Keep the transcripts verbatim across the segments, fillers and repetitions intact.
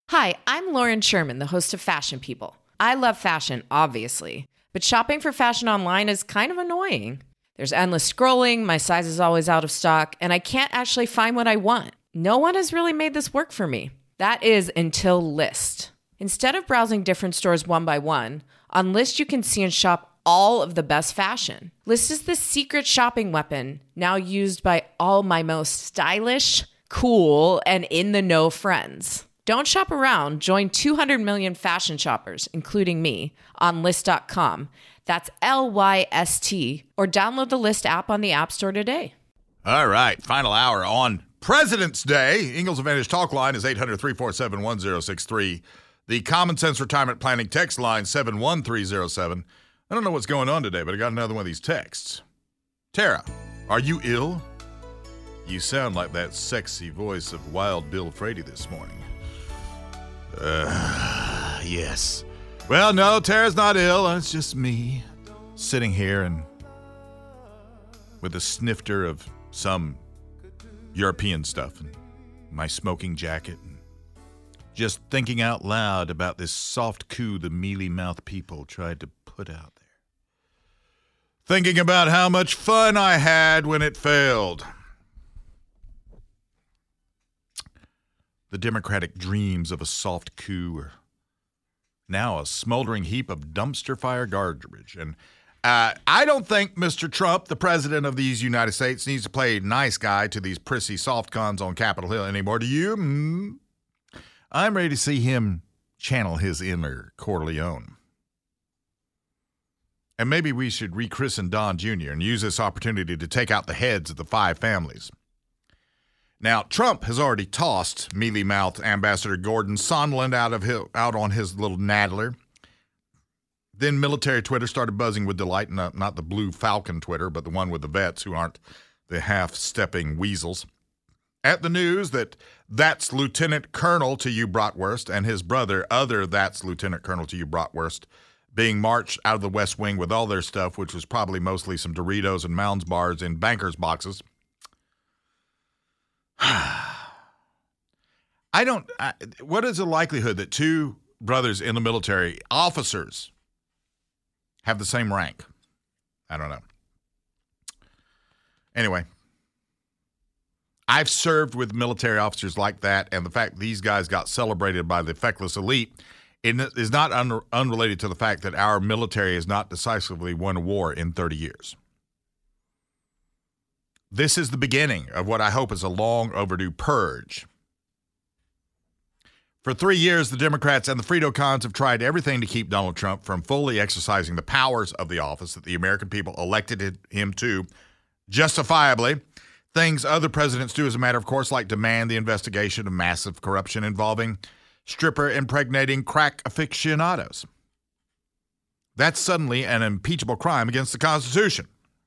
Hi, I'm Lauren Sherman, the host of Fashion People. I love fashion, obviously, but shopping for fashion online is kind of annoying. There's endless scrolling, my size is always out of stock, and I can't actually find what I want. No one has really made this work for me. That is until Lyst. Instead of browsing different stores one by one, on Lyst you can see and shop all of the best fashion. Lyst is the secret shopping weapon, now used by all my most stylish, cool, and in-the-know friends. Don't shop around. Join two hundred million fashion shoppers, including me, on Lyst dot com. That's L Y S T. Or download the Lyst app on the App Store today. All right, final hour on President's Day. Ingalls Advantage Talk Line is eight hundred, three four seven, one zero six three. The Common Sense Retirement Planning text line, seven one three zero seven. I don't know what's going on today, but I got another one of these texts. Tara, are you ill? You sound like that sexy voice of Wild Bill Frady this morning. Uh, yes. Well, no, Tara's not ill. It's just me sitting here and with a snifter of some European stuff and my smoking jacket and just thinking out loud about this soft coup the mealy-mouthed people tried to put out there. Thinking about how much fun I had when it failed. The Democratic dreams of a soft coup are now a smoldering heap of dumpster fire garbage. And uh, I don't think Mister Trump, the president of these United States, needs to play nice guy to these prissy soft cons on Capitol Hill anymore. Do you? Mm. I'm ready to see him channel his inner Corleone. And maybe we should rechristen Don Junior and use this opportunity to take out the heads of the five families. Now, Trump has already tossed mealy-mouthed Ambassador Gordon Sondland out of his, out on his little naddler. Then military Twitter started buzzing with delight, not, not the blue falcon Twitter, but the one with the vets who aren't the half-stepping weasels, at the news that that's Lieutenant Colonel to you Bratwurst and his brother, other that's Lieutenant Colonel to you Bratwurst, being marched out of the West Wing with all their stuff, which was probably mostly some Doritos and Mounds bars in bankers' boxes. I don't, I, what is the likelihood that two brothers in the military, officers, have the same rank? I don't know. Anyway, I've served with military officers like that, and the fact these guys got celebrated by the feckless elite is not un, unrelated to the fact that our military has not decisively won a war in thirty years. This is the beginning of what I hope is a long overdue purge. For three years, the Democrats and the Frito-Cons have tried everything to keep Donald Trump from fully exercising the powers of the office that the American people elected him to, justifiably. Things other presidents do as a matter of course, like demand the investigation of massive corruption involving stripper impregnating crack aficionados. That's suddenly an impeachable crime against the Constitution.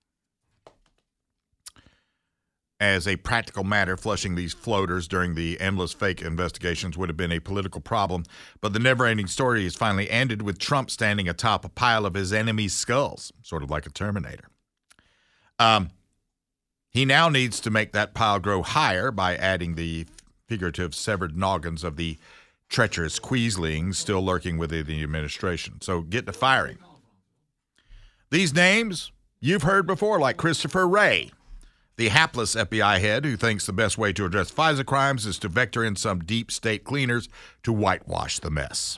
As a practical matter, flushing these floaters during the endless fake investigations would have been a political problem, but the never-ending story is finally ended with Trump standing atop a pile of his enemies' skulls, sort of like a Terminator. Um, he now needs to make that pile grow higher by adding the figurative severed noggins of the treacherous Queaslings still lurking within the administration. So get to firing. These names you've heard before, like Christopher Wray, the hapless F B I head who thinks the best way to address FISA crimes is to vector in some deep state cleaners to whitewash the mess.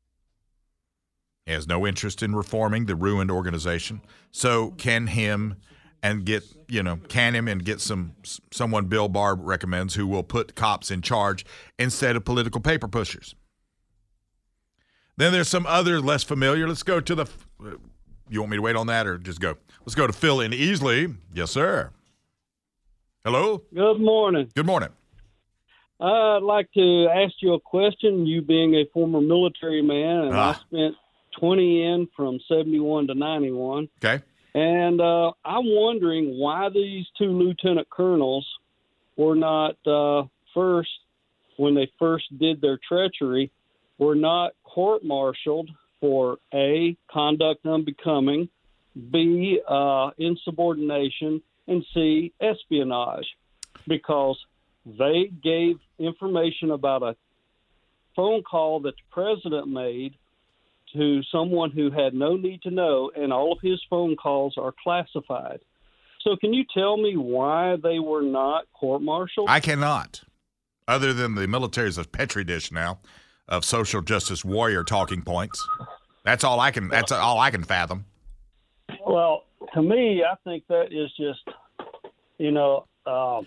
He has no interest in reforming the ruined organization, so can him and get, you know, can him and get some someone Bill Barr recommends who will put cops in charge instead of political paper pushers. Then there's some other less familiar. Let's go to the, you want me to wait on that or just go? Let's go to Phil in Easley. Yes, sir. Hello? Good morning. Good morning. I'd like to ask you a question, you being a former military man, and ah. I spent twenty in from seventy-one to ninety-one. Okay. And uh, I'm wondering why these two lieutenant colonels were not uh, first, when they first did their treachery, were not court-martialed for A, conduct unbecoming, B, uh, insubordination, and C, espionage, because they gave information about a phone call that the president made to someone who had no need to know, and all of his phone calls are classified. So can you tell me why they were not court-martialed? I cannot, other than the military's a petri dish now of social justice warrior talking points. That's all I can. That's all I can fathom. Well, to me, I think that is just, you know, um,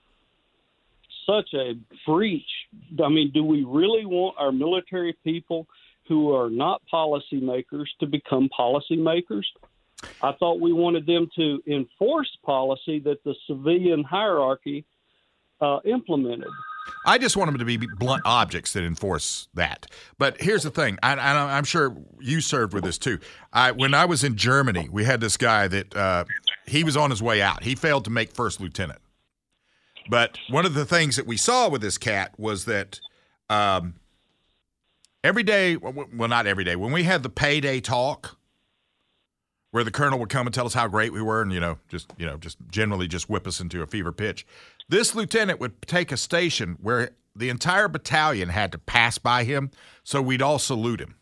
such a breach. I mean, do we really want our military people who are not policymakers to become policymakers? I thought we wanted them to enforce policy that the civilian hierarchy uh, implemented. I just want them to be blunt objects that enforce that. But here's the thing. I, I, I'm sure you served with this too. I, when I was in Germany, we had this guy that uh, he was on his way out. He failed to make first lieutenant. But one of the things that we saw with this cat was that um, every day, well, not every day, when we had the payday talk, where the colonel would come and tell us how great we were, and you know, just you know, just generally just whip us into a fever pitch. This lieutenant would take a station where the entire battalion had to pass by him, so we'd all salute him.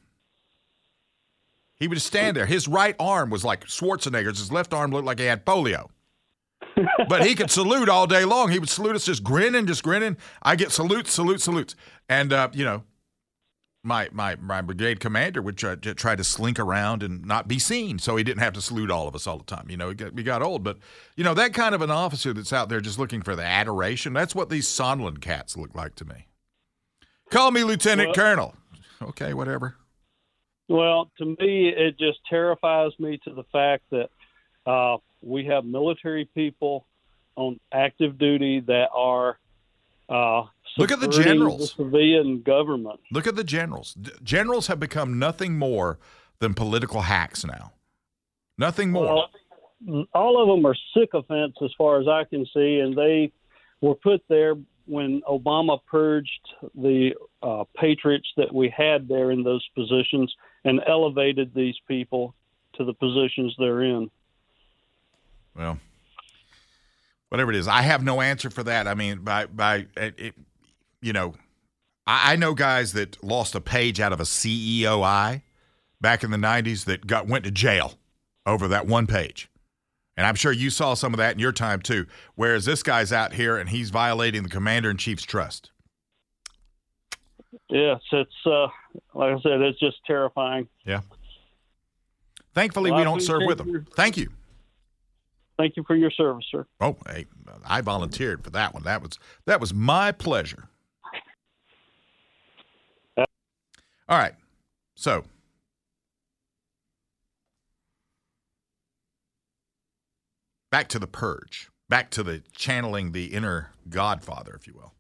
He would just stand there. His right arm was like Schwarzenegger's. His left arm looked like he had polio. But he could salute all day long. He would salute us just grinning, just grinning. I get salutes, salutes, salutes. And, uh, you know, my my my brigade commander would try, try to slink around and not be seen, so he didn't have to salute all of us all the time. You know, he got, we got old. But, you know, that kind of an officer that's out there just looking for the adoration, that's what these Sondland cats look like to me. Call me Lieutenant well, Colonel. Okay, whatever. Well, to me, it just terrifies me to the fact that uh, we have military people on active duty that are uh, look at the generals, the civilian government. Look at the generals. D- generals have become nothing more than political hacks now. Nothing more. Well, all of them are sycophants as far as I can see, and they were put there when Obama purged the uh, patriots that we had there in those positions and elevated these people to the positions they're in. Well, whatever it is, I have no answer for that. I mean, by by, it, you know, I, I know guys that lost a page out of a C E O I back in the nineties that got went to jail over that one page. And I'm sure you saw some of that in your time too, whereas this guy's out here and he's violating the commander-in-chief's trust. Yes, it's, uh, like I said, it's just terrifying. Yeah. Thankfully, well, we don't serve with them. Your, Thank you. Thank you for your service, sir. Oh, hey, I volunteered for that one. That was that was my pleasure. All right. So, back to the purge. Back to the channeling the inner godfather, if you will.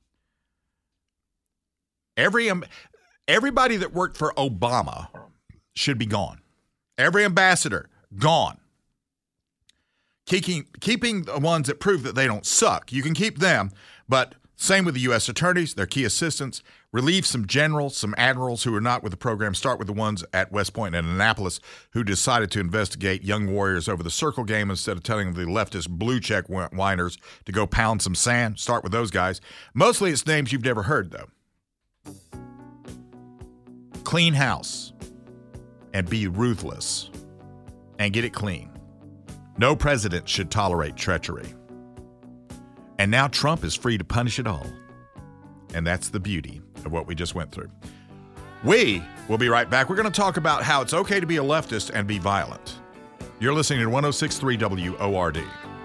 Every everybody that worked for Obama should be gone. Every ambassador gone. Keeping keeping the ones that prove that they don't suck. You can keep them, but same with the U S attorneys, their key assistants. Relieve some generals, some admirals who are not with the program. Start with the ones at West Point and Annapolis who decided to investigate young warriors over the circle game instead of telling the leftist blue check whiners to go pound some sand. Start with those guys. Mostly it's names you've never heard, though. Clean house and be ruthless and get it clean. No president should tolerate treachery. And now Trump is free to punish it all. And that's the beauty of what we just went through. We will be right back. We're going to talk about how it's okay to be a leftist and be violent. You're listening to one oh six point three W O R D.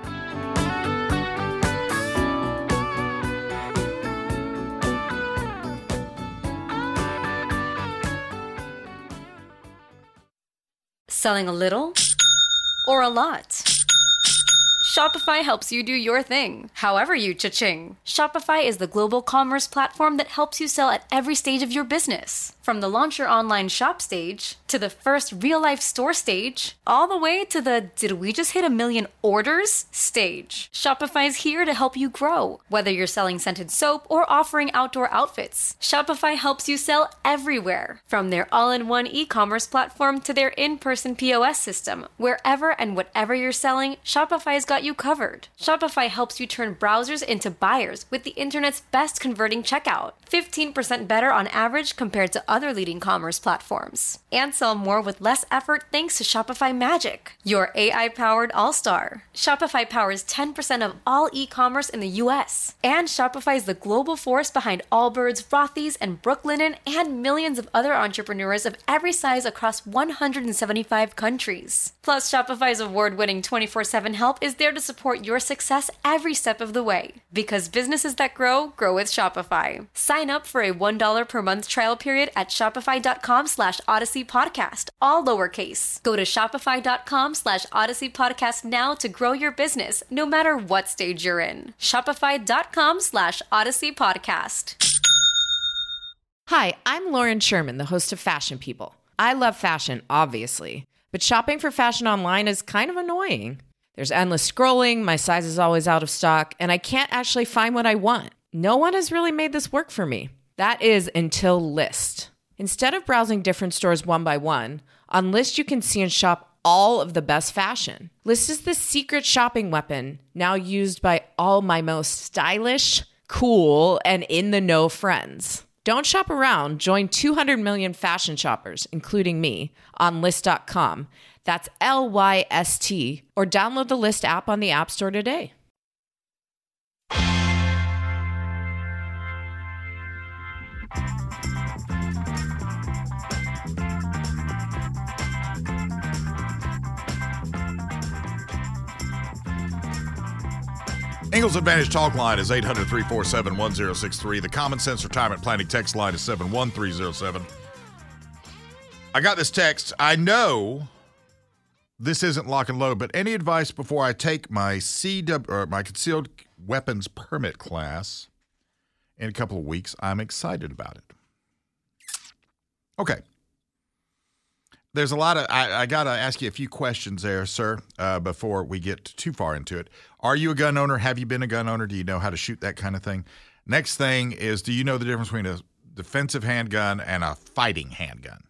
Selling a little or a lot? Shopify helps you do your thing, however you cha-ching. Shopify is the global commerce platform that helps you sell at every stage of your business. From the launch your online shop stage, to the first real-life store stage, all the way to the did we just hit a million orders stage. Shopify's here to help you grow. Whether you're selling scented soap or offering outdoor outfits, Shopify helps you sell everywhere. From their all-in-one e-commerce platform to their in-person P O S system, wherever and whatever you're selling, Shopify's got got you covered. Shopify helps you turn browsers into buyers with the internet's best converting checkout. fifteen percent better on average compared to other leading commerce platforms. And sell more with less effort thanks to Shopify Magic, your A I-powered all-star. Shopify powers ten percent of all e-commerce in the U S. And Shopify is the global force behind Allbirds, Rothy's, and Brooklinen, and millions of other entrepreneurs of every size across one hundred seventy-five countries. Plus, Shopify's award-winning twenty-four seven help is there to support your success every step of the way. Because businesses that grow, grow with Shopify. Sign up for a one dollar per month trial period at shopify.com slash Odyssey Podcast, all lowercase. Go to shopify.com slash Odyssey Podcast now to grow your business, no matter what stage you're in. Shopify.com slash Odyssey Podcast. Hi, I'm Lauren Sherman, the host of Fashion People. I love fashion, obviously, but shopping for fashion online is kind of annoying. There's endless scrolling, my size is always out of stock, and I can't actually find what I want. No one has really made this work for me. That is until Lyst. Instead of browsing different stores one by one, on Lyst you can see and shop all of the best fashion. Lyst is the secret shopping weapon now used by all my most stylish, cool, and in-the-know friends. Don't shop around. Join two hundred million fashion shoppers, including me, on Lyst dot com. That's L Y S T. Or download the Lyst app on the App Store today. Ingalls Advantage Talk Line is eight hundred, three four seven, one zero six three. The Common Sense Retirement Planning text line is seven one three zero seven. I got this text. I know this isn't lock and load, but any advice before I take my C W or my concealed weapons permit class in a couple of weeks? I'm excited about it. Okay. There's a lot of, I, I got to ask you a few questions there, sir, uh, before we get too far into it. Are you a gun owner? Have you been a gun owner? Do you know how to shoot that kind of thing? Next thing is, do you know the difference between a defensive handgun and a fighting handgun?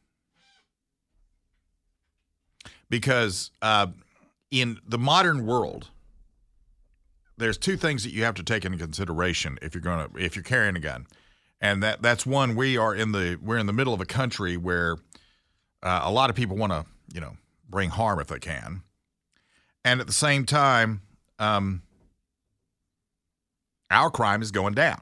Because uh, in the modern world, there's two things that you have to take into consideration if you're going to, if you're carrying a gun. And that that's one, we are in the, we're in the middle of a country where Uh, a lot of people want to, you know, bring harm if they can. And at the same time, um, our crime is going down.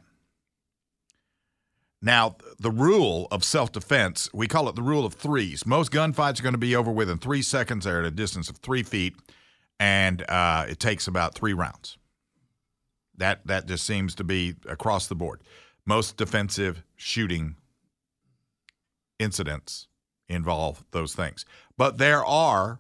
Now, the rule of self-defense, we call it the rule of threes. Most gunfights are going to be over within three seconds. They're at a distance of three feet, and uh, it takes about three rounds. That, that just seems to be across the board. Most defensive shooting incidents involve those things. But there are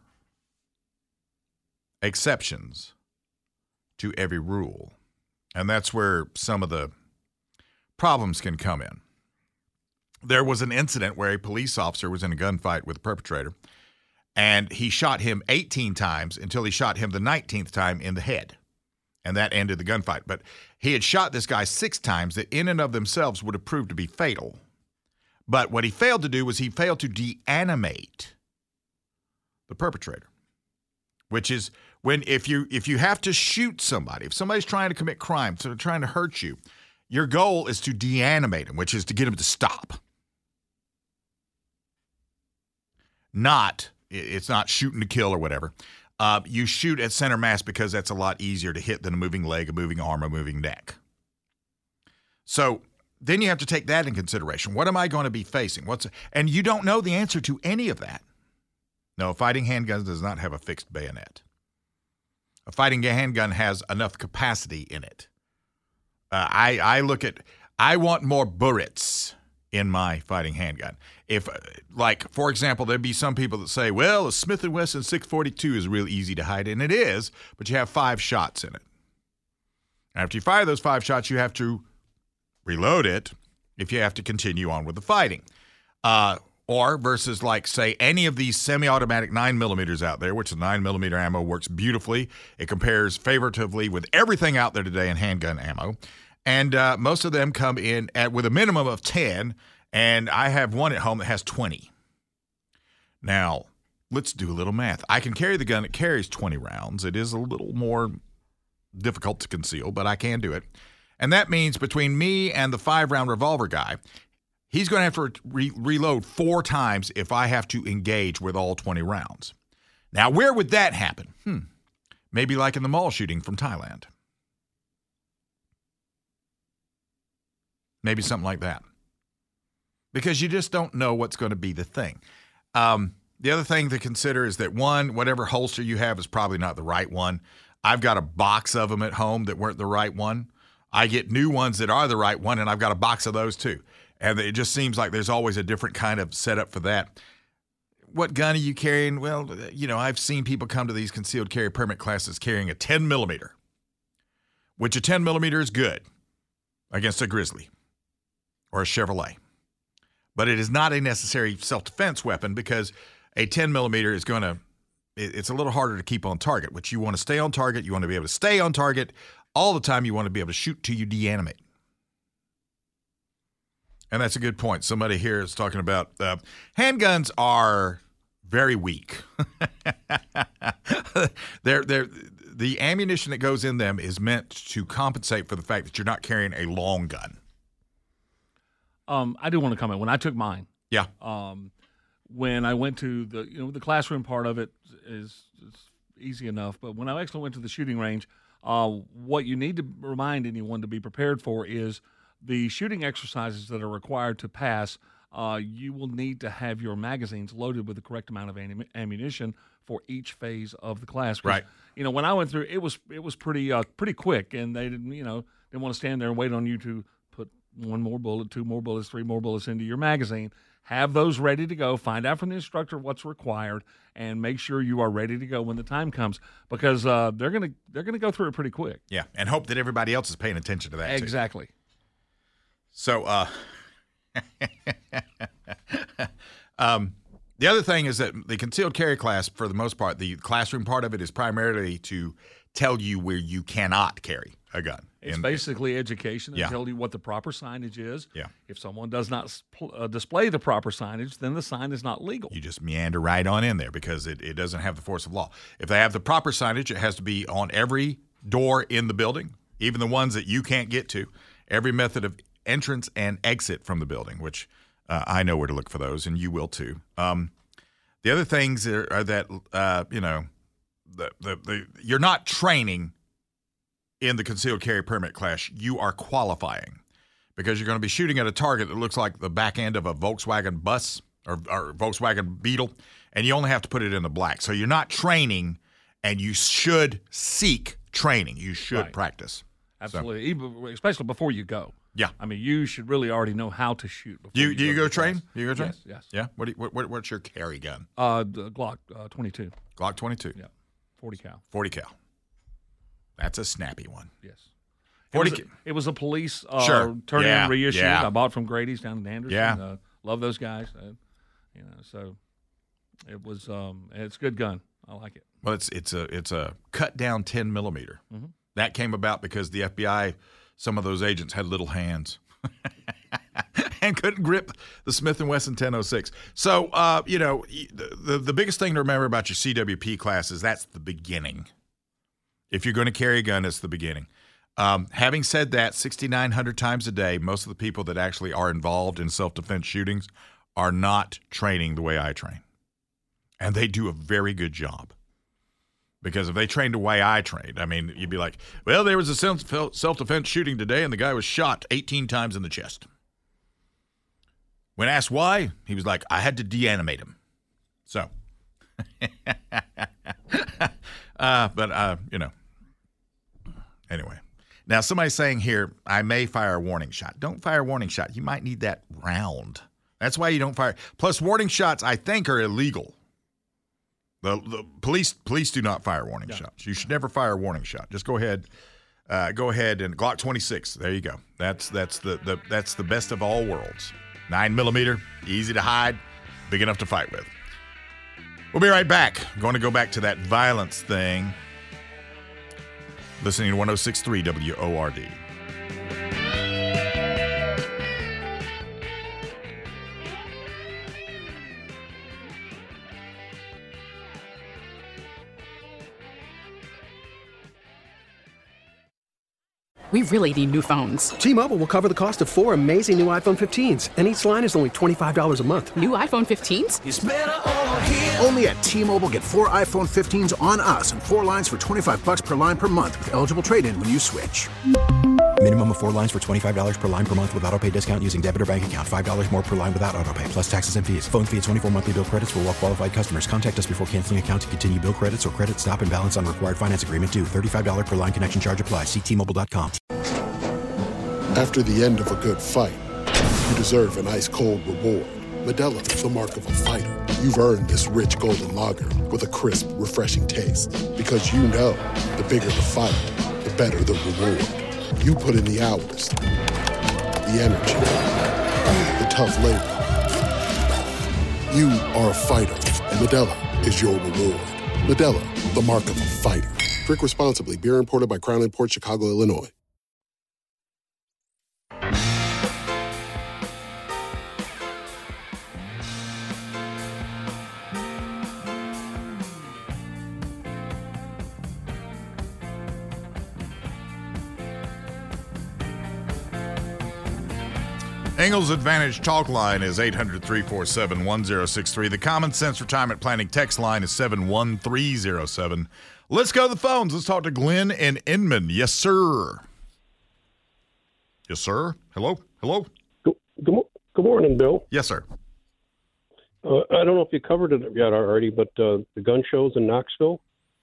exceptions to every rule. And that's where some of the problems can come in. There was an incident where a police officer was in a gunfight with a perpetrator, and he shot him eighteen times until he shot him the nineteenth time in the head. And that ended the gunfight. But he had shot this guy six times that in and of themselves would have proved to be fatal. But what he failed to do was he failed to deanimate the perpetrator, which is when if you if you have to shoot somebody, if somebody's trying to commit crime, so they're trying to hurt you, your goal is to deanimate him, which is to get him to stop. Not, it's not shooting to kill or whatever. Uh, you shoot at center mass because that's a lot easier to hit than a moving leg, a moving arm, a moving neck. So then you have to take that in consideration. What am I going to be facing? What's and you don't know the answer to any of that. No, a fighting handgun does not have a fixed bayonet. A fighting handgun has enough capacity in it. Uh, I I look at I want more bullets in my fighting handgun. If, like, for example, there'd be some people that say, well, a Smith and Wesson six forty-two is real easy to hide, and it is, but you have five shots in it. After you fire those five shots, you have to reload it if you have to continue on with the fighting. Uh, or versus, like, say, any of these semi-automatic nine millimeters out there, which the nine millimeter ammo works beautifully. It compares favorably with everything out there today in handgun ammo. And uh, most of them come in at with a minimum of ten, and I have one at home that has twenty. Now, let's do a little math. I can carry the gun that carries twenty rounds. It is a little more difficult to conceal, but I can do it. And that means between me and the five-round revolver guy, he's going to have to re- reload four times if I have to engage with all twenty rounds. Now, where would that happen? Hmm. Maybe like in the mall shooting from Thailand. Maybe something like that. Because you just don't know what's going to be the thing. Um, the other thing to consider is that, one, whatever holster you have is probably not the right one. I've got a box of them at home that weren't the right one. I get new ones that are the right one, and I've got a box of those too. And it just seems like there's always a different kind of setup for that. What gun are you carrying? Well, you know, I've seen people come to these concealed carry permit classes carrying a ten millimeter, which a ten millimeter is good against a Grizzly or a Chevrolet. But it is not a necessary self-defense weapon because a ten millimeter is going to, it's a little harder to keep on target, which you want to stay on target. You want to be able to stay on target all the time. You want to be able to shoot till you deanimate. And that's a good point. Somebody here is talking about uh, handguns are very weak. they're, they're, the ammunition that goes in them is meant to compensate for the fact that you're not carrying a long gun. Um, I do want to comment. When I took mine, yeah. Um, when I went to the, you know, the classroom part of it is, is easy enough. But when I actually went to the shooting range, uh, what you need to remind anyone to be prepared for is the shooting exercises that are required to pass. Uh, you will need to have your magazines loaded with the correct amount of am- ammunition for each phase of the class. Right. You know, when I went through, it was it was pretty uh, pretty quick, and they didn't, you know, didn't want to stand there and wait on you to put one more bullet, two more bullets, three more bullets into your magazine. Have those ready to go. Find out from the instructor what's required, and make sure you are ready to go when the time comes, because uh, they're gonna they're gonna go through it pretty quick. Yeah, and hope that everybody else is paying attention to that. Exactly. Too. So, uh, um, the other thing is that the concealed carry class, for the most part, the classroom part of it is primarily to tell you where you cannot carry a gun. It's and, basically education and yeah. tell you what the proper signage is. Yeah. If someone does not uh, display the proper signage, then the sign is not legal. You just meander right on in there because it, it doesn't have the force of law. If they have the proper signage, it has to be on every door in the building, even the ones that you can't get to, every method of entrance and exit from the building, which uh, I know where to look for those, and you will too. Um, the other things are, are that, uh, you know, the, the, the you're not training in the concealed carry permit class. You are qualifying because you're going to be shooting at a target that looks like the back end of a Volkswagen bus or, or Volkswagen Beetle, and you only have to put it in the black. So you're not training, and you should seek training. You should Right. practice. Absolutely, Even, especially before you go. Yeah. I mean, you should really already know how to shoot. Before You, you do you to go the train? class. You go train? Yes, yes. Yeah. What, do you, what, what what's your carry gun? Uh, the Glock uh, twenty-two. Glock twenty-two. Yeah, forty cal. forty cal. That's a snappy one. Yes. forty It was a, it was a police uh, Sure. turn Yeah, in reissue. yeah. I bought from Grady's down in Anderson. Yeah. Uh, love those guys. Uh, you know, so it was. Um, it's a good gun. I like it. Well, it's it's a it's a cut down ten millimeter. Mm-hmm. That came about because the F B I, some of those agents had little hands and couldn't grip the Smith and Wesson ten oh six. So, uh, you know, the, the the biggest thing to remember about your C W P class is that's the beginning. If you're going to carry a gun, it's the beginning. Um, having said that, sixty-nine hundred times a day, most of the people that actually are involved in self-defense shootings are not training the way I train. And they do a very good job. Because if they trained the way I trained, I mean, you'd be like, well, there was a self-defense shooting today, and the guy was shot eighteen times in the chest. When asked why, he was like, I had to deanimate him. So, uh, but, uh, you know, anyway. Now, somebody's saying here, I may fire a warning shot. Don't fire a warning shot. You might need that round. That's why you don't fire. Plus, warning shots, I think, are illegal. The, the police police do not fire warning Yeah. shots. You should never fire a warning shot. Just go ahead, uh, go ahead and Glock twenty-six. There you go. That's that's the, the that's the best of all worlds. Nine millimeter, easy to hide, big enough to fight with. We'll be right back. I'm going to go back to that violence thing. Listening to one oh six point three W O R D. We really need new phones. T-Mobile will cover the cost of four amazing new iPhone fifteens, and each line is only twenty-five dollars a month. New iPhone fifteens? It's better over here. Only at T-Mobile, get four iPhone fifteens on us and four lines for twenty-five bucks per line per month with eligible trade-in when you switch. Minimum of four lines for twenty-five dollars per line per month with autopay discount using debit or bank account. five dollars more per line without autopay, plus taxes and fees. Phone fee at twenty-four monthly bill credits for well-qualified customers. Contact us before canceling account to continue bill credits or credit stop and balance on required finance agreement due. thirty-five dollars per line connection charge applies. See T Mobile dot com. After the end of a good fight, you deserve an ice-cold reward. Modelo is the mark of a fighter. You've earned this rich golden lager with a crisp, refreshing taste. Because you know, the bigger the fight, the better the reward. You put in the hours, the energy, the tough labor. You are a fighter, and Modelo is your reward. Modelo, the mark of a fighter. Drink responsibly. Beer imported by Crown Imports, Chicago, Illinois. Ingalls Advantage talk line is eight hundred, three four seven, one zero six three. The Common Sense Retirement Planning text line is seven one three zero seven. Let's go to the phones. Let's talk to Glenn in Inman. Yes, sir. Yes, sir. Hello? Hello? Good, good, good morning, Bill. Yes, sir. Uh, I don't know if you covered it yet already, but uh, the gun shows in Knoxville.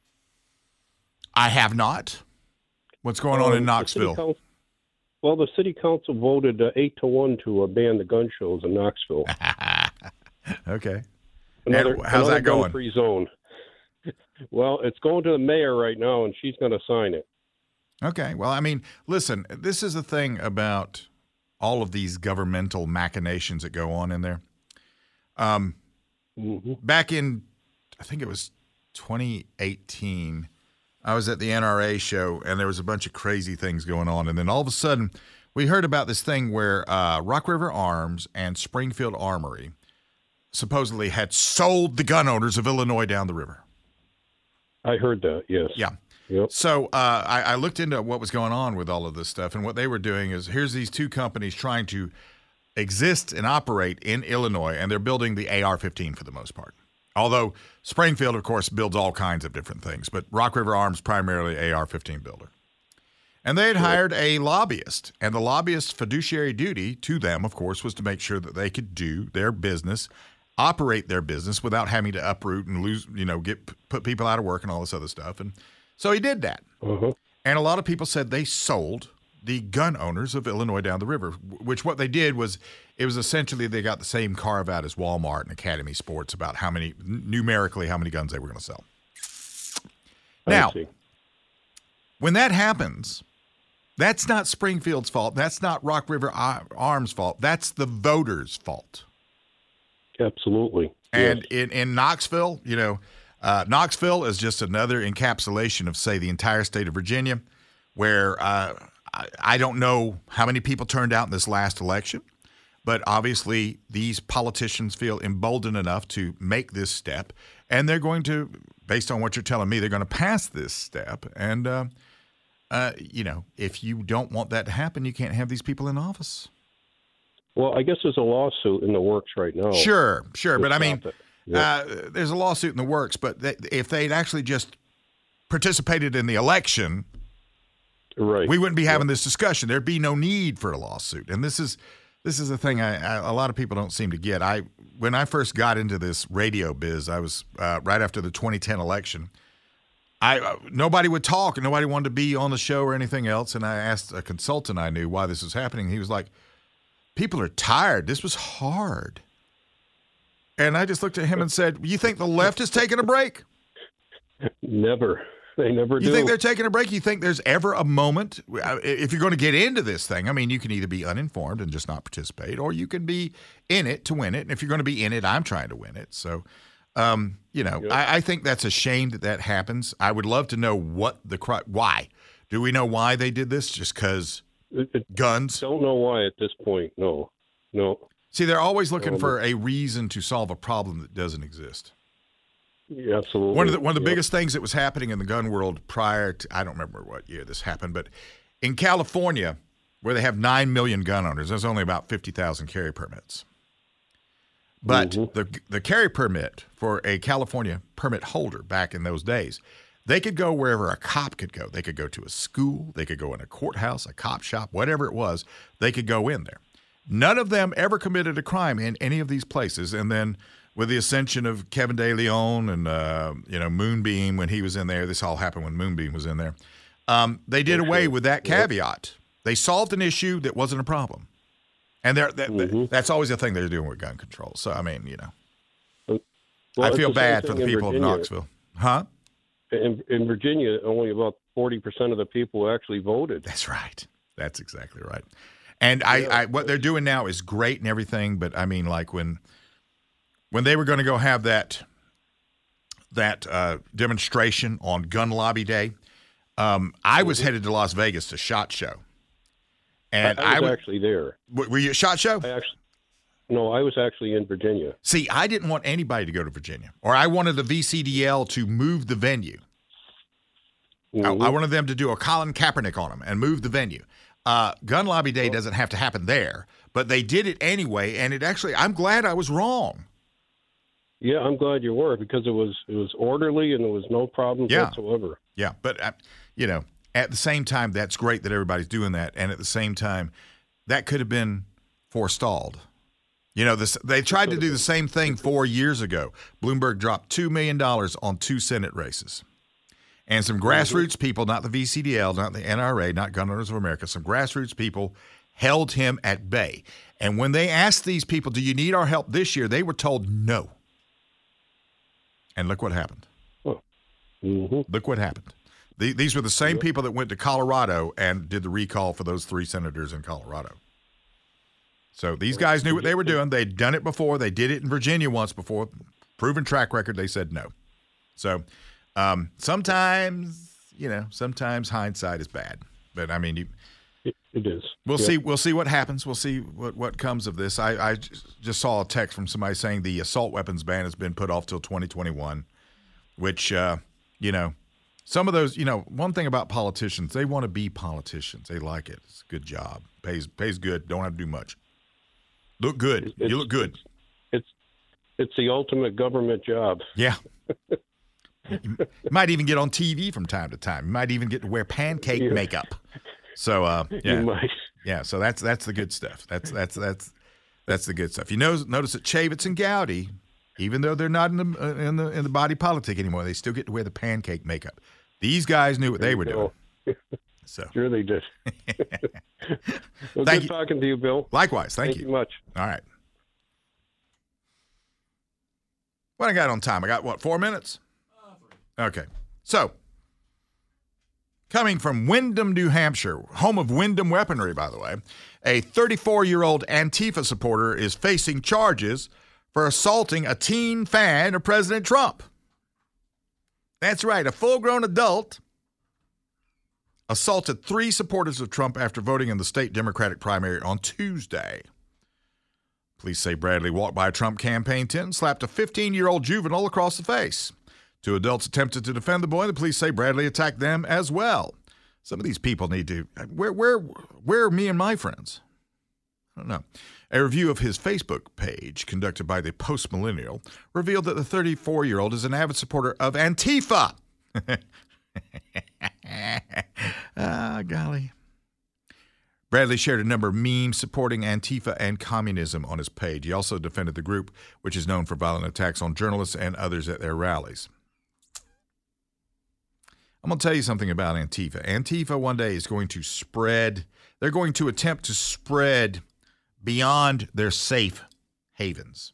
I have not. What's going on um, in Knoxville? The well, the city council voted uh, eight to one to uh, ban the gun shows in Knoxville. Okay. Another, and how's another that going? Free zone. Well, it's going to the mayor right now, and she's going to sign it. Okay. Well, I mean, listen, this is the thing about all of these governmental machinations that go on in there. Um, mm-hmm. Back in, I think it was twenty eighteen, I was at the N R A show, and there was a bunch of crazy things going on. And then all of a sudden, we heard about this thing where uh, Rock River Arms and Springfield Armory supposedly had sold the gun owners of Illinois down the river. I heard that, yes. Yeah. Yep. So uh, I, I looked into what was going on with all of this stuff, and what they were doing is here's these two companies trying to exist and operate in Illinois, and they're building the A R fifteen for the most part. Although Springfield, of course, builds all kinds of different things, but Rock River Arms primarily A R fifteen builder. And they had hired a lobbyist, and the lobbyist's fiduciary duty to them, of course, was to make sure that they could do their business, operate their business without having to uproot and lose, you know, get put people out of work and all this other stuff. And so he did that. Uh-huh. And a lot of people said they sold the gun owners of Illinois down the river, which what they did was it was essentially they got the same carve out as Walmart and Academy Sports about how many, numerically, how many guns they were going to sell. Now, when that happens, that's not Springfield's fault. That's not Rock River Arms' fault. That's the voters' fault. Absolutely. And yes. in, in Knoxville, you know, uh, Knoxville is just another encapsulation of, say, the entire state of Virginia, where uh, I, I don't know how many people turned out in this last election, but obviously these politicians feel emboldened enough to make this step, and they're going to, based on what you're telling me, they're going to pass this step. And, uh, uh, you know, if you don't want that to happen, you can't have these people in office. Well, I guess there's a lawsuit in the works right now. Sure, sure. But I mean, yep. uh, there's a lawsuit in the works, but they, if they'd actually just participated in the election, right, we wouldn't be having yep. this discussion. There'd be no need for a lawsuit. And this is this is the thing I, I, a lot of people don't seem to get. I When I first got into this radio biz, I was uh, right after the twenty ten election. I uh, nobody would talk, and nobody wanted to be on the show or anything else. And I asked a consultant I knew why this was happening. He was like, people are tired. This was hard. And I just looked at him and said, you think the left is taking a break? Never. They never do. You think they're taking a break? You think there's ever a moment, if you're going to get into this thing, I mean, you can either be uninformed and just not participate, or you can be in it to win it. And if you're going to be in it, I'm trying to win it. So, um, you know, yep. I, I think that's a shame that that happens. I would love to know what the, why. Do we know why they did this? Just because guns? Don't know why at this point. No, no. See, they're always looking um, for a reason to solve a problem that doesn't exist. Yeah, absolutely. One of the one of the yep. biggest things that was happening in the gun world prior to, I don't remember what year this happened, but In California, where they have nine million gun owners, there's only about fifty thousand carry permits. But mm-hmm. the the carry permit for a California permit holder back in those days, they could go wherever a cop could go. They could go to a school. They could go in a courthouse, a cop shop, whatever it was. They could go in there. None of them ever committed a crime in any of these places. And then with the ascension of Kevin De Leon and, uh, you know, Moonbeam when he was in there, this all happened when Moonbeam was in there, um, they did okay. away with that caveat. Yep. They solved an issue that wasn't a problem. And they're, that, mm-hmm. that's always the thing they're doing with gun control. So, I mean, you know, well, I feel bad for the people of Knoxville. Huh? In, in Virginia, only about forty percent of the people actually voted. That's right. That's exactly right. And I, yeah. I, what they're doing now is great and everything, but I mean, like when when they were going to go have that that uh, demonstration on Gun Lobby Day, um, I was mm-hmm. headed to Las Vegas to SHOT Show. And I, I was I w- actually there. Were you at SHOT Show? I actually, no, I was actually in Virginia. See, I didn't want anybody to go to Virginia, or I wanted the V C D L to move the venue. Mm-hmm. I, I wanted them to do a Colin Kaepernick on them and move the venue. Uh, Gun Lobby Day doesn't have to happen there, but they did it anyway, and it actually, I'm glad I was wrong. Yeah, I'm glad you were, because it was it was orderly and there was no problems yeah. whatsoever. Yeah, but, uh, you know, at the same time, that's great that everybody's doing that, and at the same time, that could have been forestalled. You know, this, they tried to do the same thing four years ago. Bloomberg dropped two million dollars on two Senate races. And some grassroots people, not the V C D L, not the N R A, not Gun Owners of America, some grassroots people held him at bay. And when they asked these people, do you need our help this year, they were told no. And look what happened. Oh. Mm-hmm. Look what happened. The, these were the same yep. people that went to Colorado and did the recall for those three senators in Colorado. So these guys knew what they were doing. They'd done it before. They did it in Virginia once before. Proven track record. They said no. So um, sometimes, you know, sometimes hindsight is bad. But, I mean, you, it, it is. We'll yep. see. We'll see what happens. We'll see what, what comes of this. I, I just saw a text from somebody saying the assault weapons ban has been put off till twenty twenty-one, which, uh, you know, some of those, you know, one thing about politicians, they want to be politicians. They like it. It's a good job. Pays pays good. Don't have to do much. Look good. It's, you look good. It's it's the ultimate government job. Yeah. You might even get on T V from time to time. You might even get to wear pancake yeah. makeup. So uh, yeah, you might. yeah. So that's that's the good stuff. That's that's that's that's the good stuff. You know, notice that Chavitz and Gowdy, even though they're not in the uh, in the in the body politic anymore, they still get to wear the pancake makeup. These guys knew what there they were go. doing. So sure they did. Well, thank good you. talking to you, Bill. Likewise. Thank, thank you. you much. All right. What I got on time? I got what? Four minutes. Okay. So, coming from Windham, New Hampshire, home of Windham weaponry, by the way, a thirty-four-year-old Antifa supporter is facing charges for assaulting a teen fan of President Trump. That's right, a full-grown adult assaulted three supporters of Trump after voting in the state Democratic primary on Tuesday. Police say Bradley walked by a Trump campaign tent and slapped a fifteen-year-old juvenile across the face. Two adults attempted to defend the boy. The police say Bradley attacked them as well. Some of these people need to, where, where, where are me and my friends? I don't know. A review of his Facebook page conducted by the Post Millennial revealed that the thirty-four-year-old is an avid supporter of Antifa. Ah, golly. Bradley shared a number of memes supporting Antifa and communism on his page. He also defended the group, which is known for violent attacks on journalists and others at their rallies. I'm going to tell you something about Antifa. Antifa one day is going to spread, they're going to attempt to spread beyond their safe havens.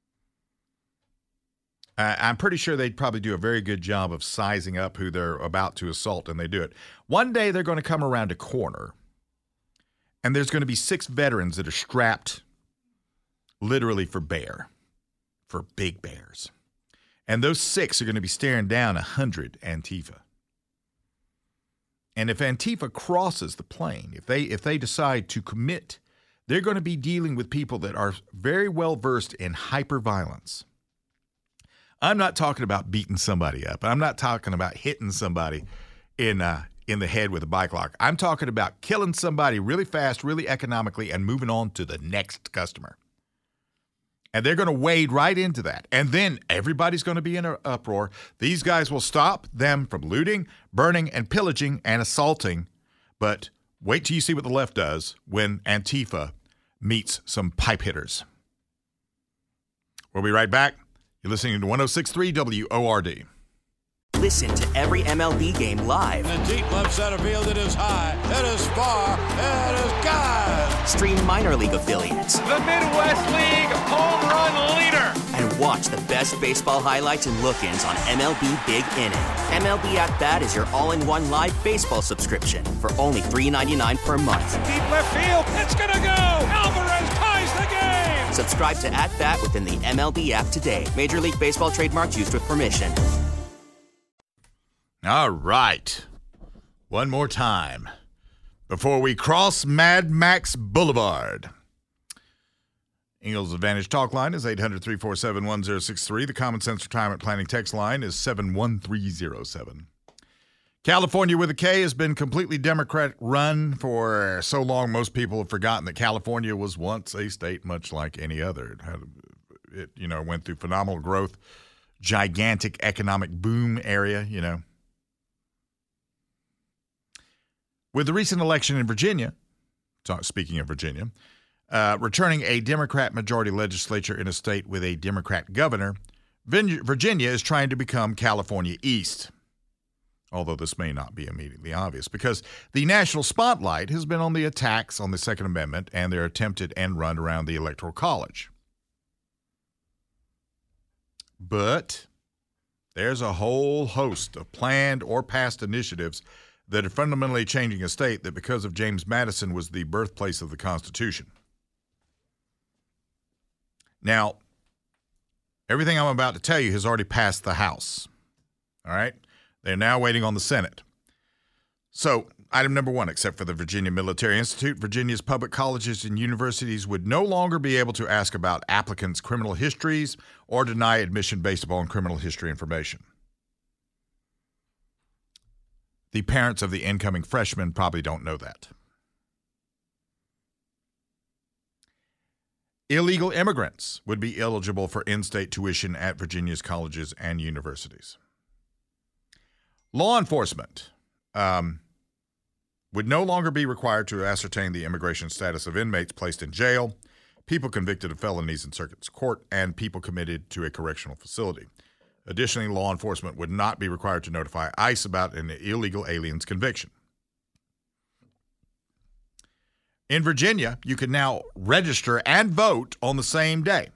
Uh, I'm pretty sure they'd probably do a very good job of sizing up who they're about to assault, and they do it. One day they're going to come around a corner, and there's going to be six veterans that are strapped literally for bear, for big bears. And those six are going to be staring down a hundred Antifa. And if Antifa crosses the plane, if they if they decide to commit, they're going to be dealing with people that are very well versed in hyperviolence. I'm not talking about beating somebody up. I'm not talking about hitting somebody in uh, in the head with a bike lock. I'm talking about killing somebody really fast, really economically, and moving on to the next customer. And they're going to wade right into that. And then everybody's going to be in an uproar. These guys will stop them from looting, burning, and pillaging and assaulting. But wait till you see what the left does when Antifa meets some pipe hitters. We'll be right back. You're listening to one oh six point three W O R D. Listen to every M L B game live. In the deep left center field, it is high, it is far, it is gone. Stream minor league affiliates. The Midwest League home run leader. And watch the best baseball highlights and look-ins on M L B Big Inning. M L B At Bat is your all-in-one live baseball subscription for only three dollars and ninety-nine cents per month. Deep left field, it's gonna go. Alvarez ties the game. Subscribe to At Bat within the M L B app today. Major League Baseball trademarks used with permission. All right. One more time before we cross Mad Max Boulevard. Ingalls Advantage talk line is eight hundred, three four seven, one zero six three. The Common Sense Retirement Planning text line is seven one three zero seven. California with a K has been completely Democrat run for so long most people have forgotten that California was once a state much like any other. It, had, it you know, went through phenomenal growth, gigantic economic boom area, you know. With the recent election in Virginia, speaking of Virginia, uh, returning a Democrat majority legislature in a state with a Democrat governor, Virginia is trying to become California East. Although this may not be immediately obvious, because the national spotlight has been on the attacks on the Second Amendment and their attempted end run around the Electoral College. But there's a whole host of planned or past initiatives that are fundamentally changing a state that, because of James Madison, was the birthplace of the Constitution. Now, everything I'm about to tell you has already passed the House. All right? They're now waiting on the Senate. So, item number one, except for the Virginia Military Institute, Virginia's public colleges and universities would no longer be able to ask about applicants' criminal histories or deny admission based upon criminal history information. The parents of the incoming freshmen probably don't know that. Illegal immigrants would be eligible for in-state tuition at Virginia's colleges and universities. Law enforcement um, would no longer be required to ascertain the immigration status of inmates placed in jail, people convicted of felonies in circuit court, and people committed to a correctional facility. Additionally, law enforcement would not be required to notify ICE about an illegal alien's conviction. In Virginia, you can now register and vote on the same day.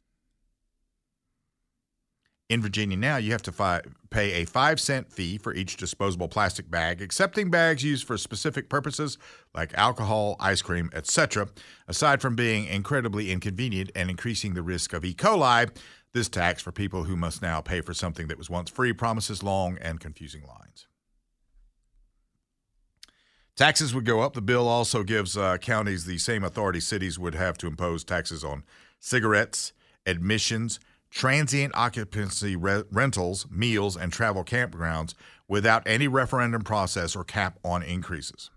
In Virginia now, you have to fi- pay a five cent fee for each disposable plastic bag, excepting bags used for specific purposes like alcohol, ice cream, et cetera. Aside from being incredibly inconvenient and increasing the risk of E. coli, this tax for people who must now pay for something that was once free promises long and confusing lines. Taxes would go up. The bill also gives uh, counties the same authority cities would have to impose taxes on cigarettes, admissions, transient occupancy re- rentals, meals, and travel campgrounds without any referendum process or cap on increases.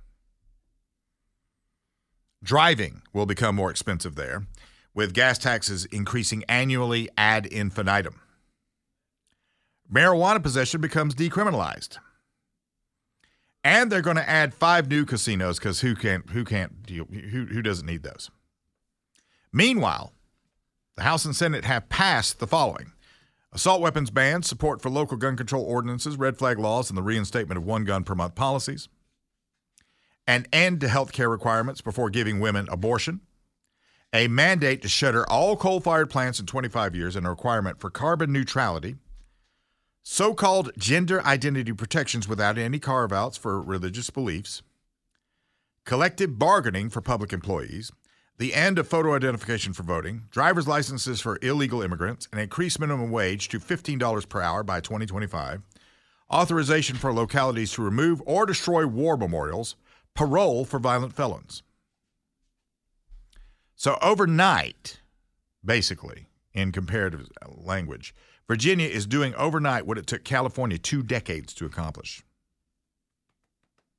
Driving will become more expensive there, with gas taxes increasing annually ad infinitum. Marijuana possession becomes decriminalized. And they're going to add five new casinos because who can't who can't deal who who doesn't need those? Meanwhile, the House and Senate have passed the following: assault weapons bans, support for local gun control ordinances, red flag laws, and the reinstatement of one gun per month policies, an end to health care requirements before giving women abortion, a mandate to shutter all coal-fired plants in twenty-five years, and a requirement for carbon neutrality, so-called gender identity protections without any carve-outs for religious beliefs, collective bargaining for public employees, the end of photo identification for voting, driver's licenses for illegal immigrants, an increased minimum wage to fifteen dollars per hour by twenty twenty-five, authorization for localities to remove or destroy war memorials, parole for violent felons. So overnight, basically, in comparative language, Virginia is doing overnight what it took California two decades to accomplish.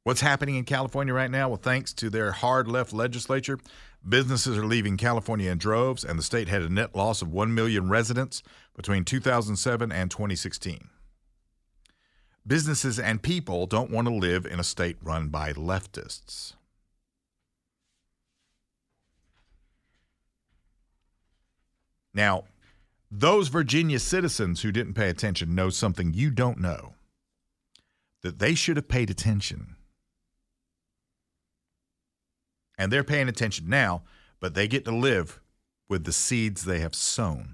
What's happening in California right now? Well, thanks to their hard left legislature, businesses are leaving California in droves, and the state had a net loss of one million residents between two thousand seven and twenty sixteen. Businesses and people don't want to live in a state run by leftists. Now, those Virginia citizens who didn't pay attention know something you don't know, that they should have paid attention. And they're paying attention now, but they get to live with the seeds they have sown.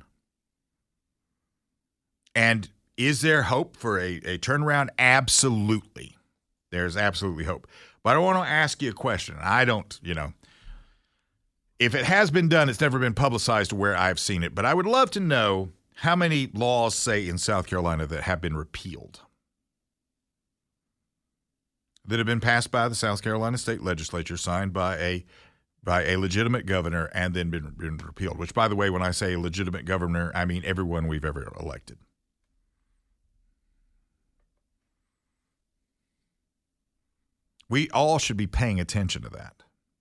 And is there hope for a, a turnaround? Absolutely. There's absolutely hope. But I want to ask you a question. I don't, you know, if it has been done, it's never been publicized to where I've seen it. But I would love to know how many laws, say, in South Carolina that have been repealed, that have been passed by the South Carolina state legislature, signed by a by a legitimate governor, and then been, been repealed. Which, by the way, when I say legitimate governor, I mean everyone we've ever elected. We all should be paying attention to that.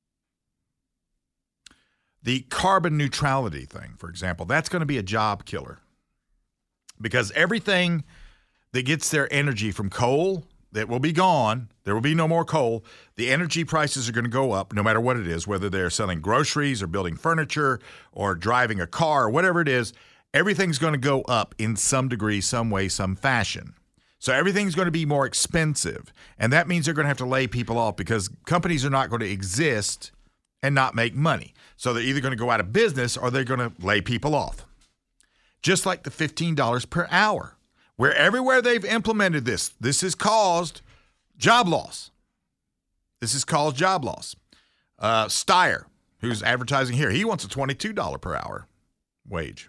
The carbon neutrality thing, for example, that's going to be a job killer. Because everything that gets their energy from coal, that will be gone. There will be no more coal. The energy prices are going to go up no matter what it is, whether they're selling groceries or building furniture or driving a car or whatever it is. Everything's going to go up in some degree, some way, some fashion. So everything's going to be more expensive. And that means they're going to have to lay people off because companies are not going to exist and not make money. So they're either going to go out of business or they're going to lay people off. Just like the fifteen dollars per hour. Where everywhere they've implemented this, this has caused job loss. This has caused job loss. Uh, Steyer, who's advertising here, he wants a twenty-two dollars per hour wage.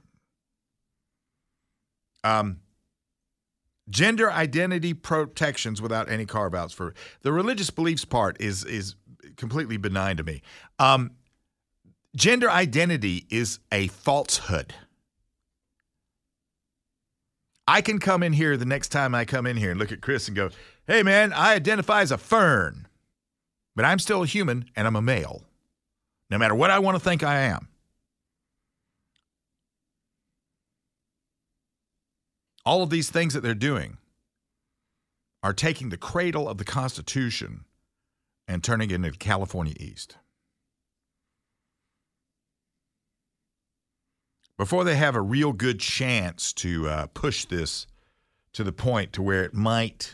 Um, gender identity protections without any carve-outs for the religious beliefs part is is completely benign to me. Um, gender identity is a falsehood. I can come in here the next time I come in here and look at Chris and go, hey, man, I identify as a fern, but I'm still a human and I'm a male, no matter what I want to think I am. All of these things that they're doing are taking the cradle of the Constitution and turning it into California East. Before they have a real good chance to uh, push this to the point to where it might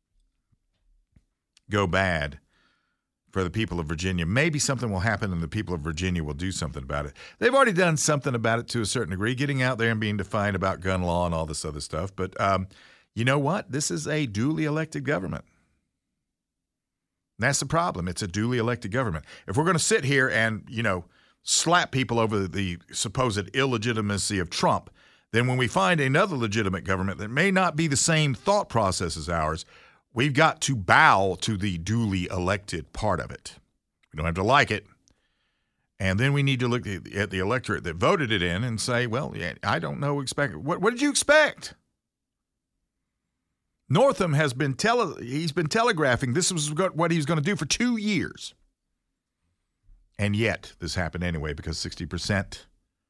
go bad for the people of Virginia, maybe something will happen and the people of Virginia will do something about it. They've already done something about it to a certain degree, getting out there and being defiant about gun law and all this other stuff. But um, you know what? This is a duly elected government. That's the problem. It's a duly elected government. If we're going to sit here and, you know, slap people over the supposed illegitimacy of Trump, then when we find another legitimate government that may not be the same thought process as ours, we've got to bow to the duly elected part of it. We don't have to like it. And then we need to look at the electorate that voted it in and say, well, yeah, I don't know. Expect what, what did you expect? Northam has been tele, he's been telegraphing this was what he was going to do for two years. And yet, this happened anyway because sixty percent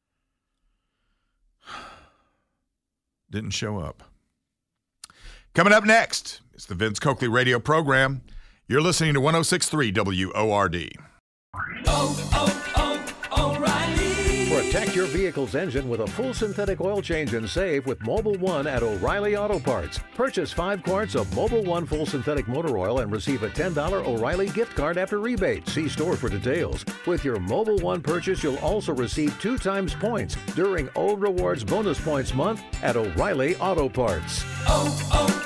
didn't show up. Coming up next, it's the Vince Coakley radio program. You're listening to one oh six point three W O R D. Oh, oh, oh, O'Reilly. Protect your vehicle's engine with a full synthetic oil change and save with Mobil one at O'Reilly Auto Parts. Purchase five quarts of Mobil one full synthetic motor oil and receive a ten dollars O'Reilly gift card after rebate. See store for details. With your Mobil one purchase, you'll also receive two times points during O Rewards Bonus Points Month at O'Reilly Auto Parts. Oh, oh,